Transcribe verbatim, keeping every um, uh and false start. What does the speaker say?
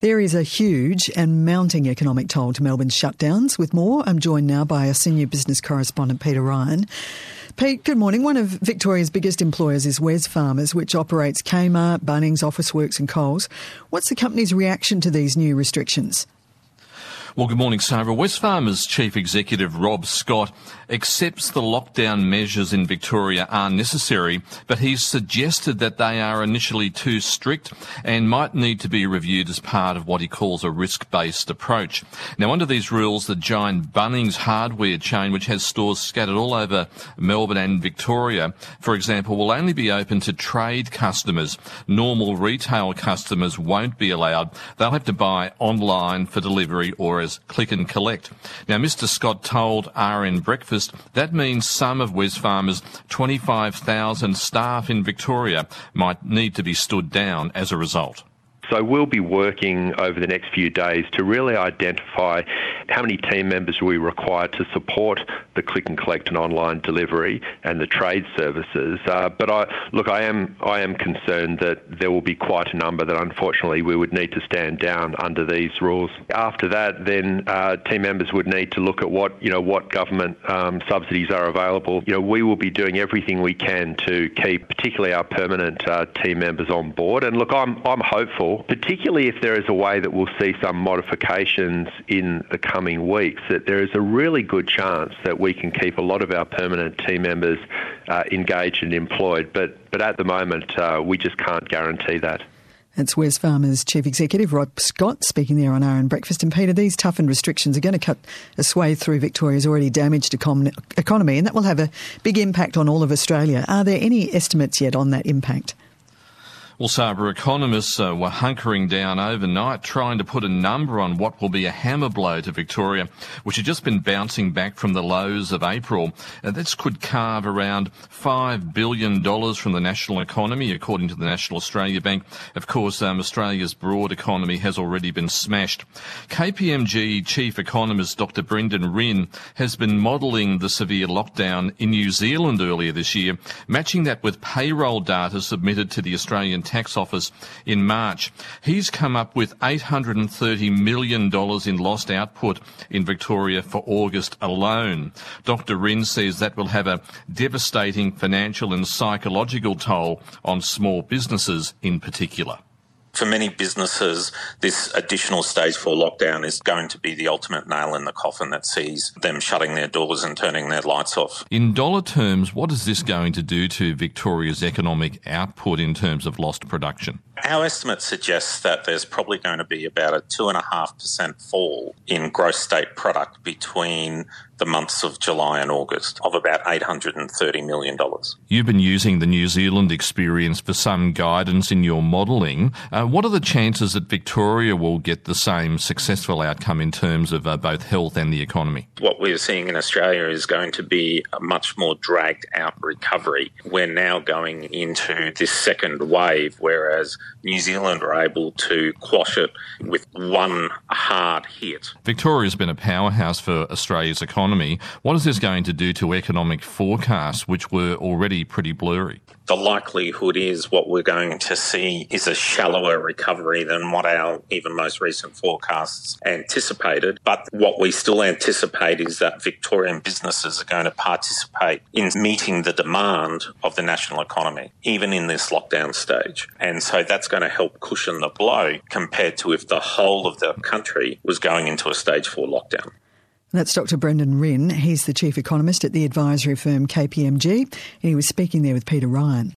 There is a huge and mounting economic toll to Melbourne's shutdowns. With more, I'm joined now by our senior business correspondent, Peter Ryan. Pete, good morning. One of Victoria's biggest employers is Wesfarmers, which operates Kmart, Bunnings, Officeworks and Coles. What's the company's reaction to these new restrictions? Well, good morning, Sarah. Wesfarmers Chief Executive Rob Scott accepts the lockdown measures in Victoria are necessary, but he's suggested that they are initially too strict and might need to be reviewed as part of what he calls a risk-based approach. Now, under these rules, the giant Bunnings hardware chain, which has stores scattered all over Melbourne and Victoria, for example, will only be open to trade customers. Normal retail customers won't be allowed. They'll have to buy online for delivery or as click and collect. Now, Mister Scott told R N Breakfast that means some of Wesfarmers' twenty-five thousand staff in Victoria might need to be stood down as a result. So we'll be working over the next few days to really identify how many team members we require to support the click and collect and online delivery and the trade services. Uh, but I, look, I am I am concerned that there will be quite a number that unfortunately we would need to stand down under these rules. After that, then uh, team members would need to look at what you know what government um, subsidies are available. You know, we will be doing everything we can to keep, particularly our permanent uh, team members on board. And look, I'm I'm hopeful, particularly if there is a way that we'll see some modifications in the coming weeks, that there is a really good chance that we can keep a lot of our permanent team members uh, engaged and employed. But but at the moment, uh, we just can't guarantee that. That's Wesfarmers Chief Executive Rob Scott speaking there on R N Breakfast. And Peter, these toughened restrictions are going to cut a swathe through Victoria's already damaged econ- economy, and that will have a big impact on all of Australia. Are there any estimates yet on that impact? Well, Sabra, economists uh, were hunkering down overnight trying to put a number on what will be a hammer blow to Victoria, which had just been bouncing back from the lows of April. Uh, this could carve around five billion dollars from the national economy, according to the National Australia Bank. Of course, um, Australia's broad economy has already been smashed. K P M G chief economist Doctor Brendan Rinn has been modelling the severe lockdown in New Zealand earlier this year, matching that with payroll data submitted to the Australian Tax Office in March. He's come up with eight hundred thirty million dollars in lost output in Victoria for August alone. Doctor Rinn says that will have a devastating financial and psychological toll on small businesses in particular. For many businesses, this additional stage four lockdown is going to be the ultimate nail in the coffin that sees them shutting their doors and turning their lights off. In dollar terms, what is this going to do to Victoria's economic output in terms of lost production? Our estimate suggests that there's probably going to be about a two point five percent fall in gross state product between the months of July and August, of about eight hundred thirty million dollars. You've been using the New Zealand experience for some guidance in your modelling. Uh, what are the chances that Victoria will get the same successful outcome in terms of uh, both health and the economy? What we're seeing in Australia is going to be a much more dragged out recovery. We're now going into this second wave, whereas New Zealand were able to quash it with one hard hit. Victoria's been a powerhouse for Australia's economy. What is this going to do to economic forecasts, which were already pretty blurry? The likelihood is what we're going to see is a shallower recovery than what our even most recent forecasts anticipated. But what we still anticipate is that Victorian businesses are going to participate in meeting the demand of the national economy, even in this lockdown stage. And so that's going to help cushion the blow compared to if the whole of the country was going into a stage four lockdown. That's Doctor Brendan Rinn. He's the chief economist at the advisory firm K P M G, and he was speaking there with Peter Ryan.